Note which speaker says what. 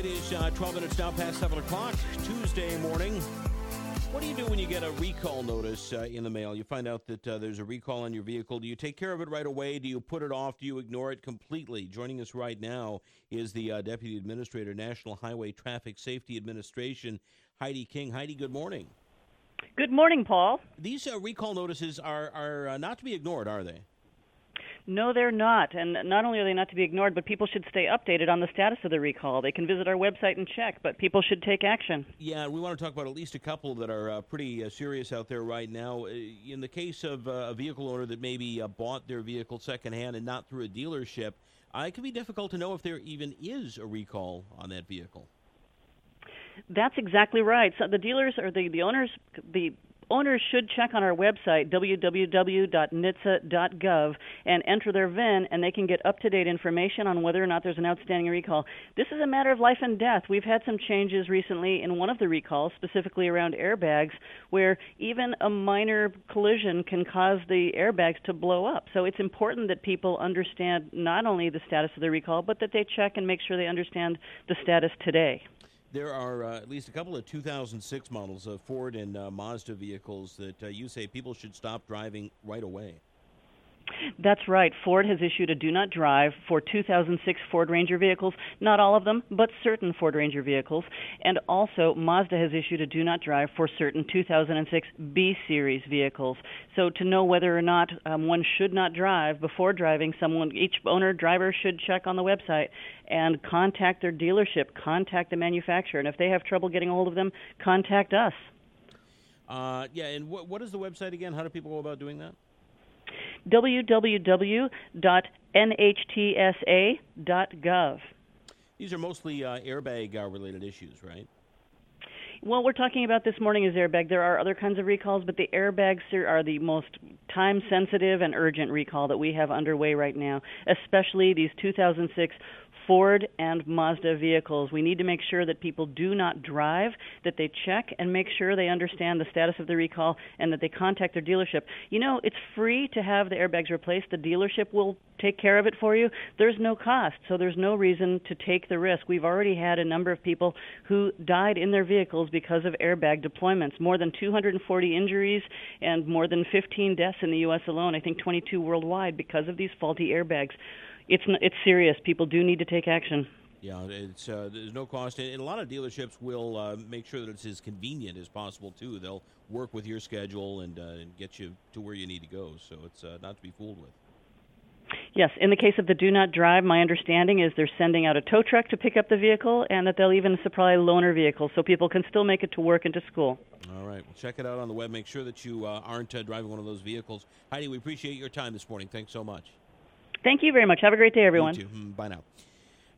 Speaker 1: is 12 minutes now past 7 o'clock, Tuesday morning. What do you do when you get a recall notice in the mail? You find out that there's a recall on your vehicle. Do you take care of it right away? Do you put it off? Do you ignore it completely? Joining us right now is the Deputy Administrator, National Highway Traffic Safety Administration, Heidi King. Heidi, good morning.
Speaker 2: Good morning, Paul.
Speaker 1: These recall notices are not to be ignored, are they?
Speaker 2: No, they're not. And not only are they not to be ignored, but people should stay updated on the status of the recall. They can visit our website and check, but people should take action.
Speaker 1: Yeah, we want to talk about at least a couple that are pretty serious out there right now. In the case of a vehicle owner that maybe bought their vehicle secondhand and not through a dealership, it can be difficult to know if there even is a recall on that vehicle.
Speaker 2: That's exactly right. So the dealers or the owners should check on our website, www.nhtsa.gov, and enter their VIN, and they can get up-to-date information on whether or not there's an outstanding recall. This is a matter of life and death. We've had some changes recently in one of the recalls, specifically around airbags, where even a minor collision can cause the airbags to blow up. So it's important that people understand not only the status of the recall, but that they check and make sure they understand the status today.
Speaker 1: There are at least a couple of 2006 models of Ford and Mazda vehicles that you say people should stop driving right away.
Speaker 2: That's right. Ford has issued a do not drive for 2006 Ford Ranger vehicles, not all of them, but certain Ford Ranger vehicles. And also, Mazda has issued a do not drive for certain 2006 B-Series vehicles. So to know whether or not one should not drive, before driving, each driver should check on the website and contact their dealership, contact the manufacturer. And if they have trouble getting a hold of them, contact us.
Speaker 1: And what is the website again? How do people go about doing that?
Speaker 2: www.nhtsa.gov.
Speaker 1: These are mostly airbag-related issues, right?
Speaker 2: Well, we're talking about this morning is airbag. There are other kinds of recalls, but the airbags are the most time-sensitive and urgent recall that we have underway right now, especially these 2006 Ford and Mazda vehicles. We need to make sure that people do not drive, that they check and make sure they understand the status of the recall, and that they contact their dealership. You know, it's free to have the airbags replaced. The dealership will take care of it for you. There's no cost, so there's no reason to take the risk. We've already had a number of people who died in their vehicles because of airbag deployments. More than 240 injuries and more than 15 deaths in the U.S. alone, I think 22 worldwide, because of these faulty airbags. It's serious. People do need to take action.
Speaker 1: Yeah, there's no cost, and a lot of dealerships will make sure that it's as convenient as possible too. They'll work with your schedule and get you to where you need to go. So it's not to be fooled with.
Speaker 2: Yes, in the case of the do not drive, my understanding is they're sending out a tow truck to pick up the vehicle, and that they'll even supply loaner vehicles so people can still make it to work and to school.
Speaker 1: All right, well, check it out on the web. Make sure that you aren't driving one of those vehicles. Heidi, we appreciate your time this morning. Thanks so much.
Speaker 2: Thank you very much. Have a great day, everyone.
Speaker 1: You too. Bye now.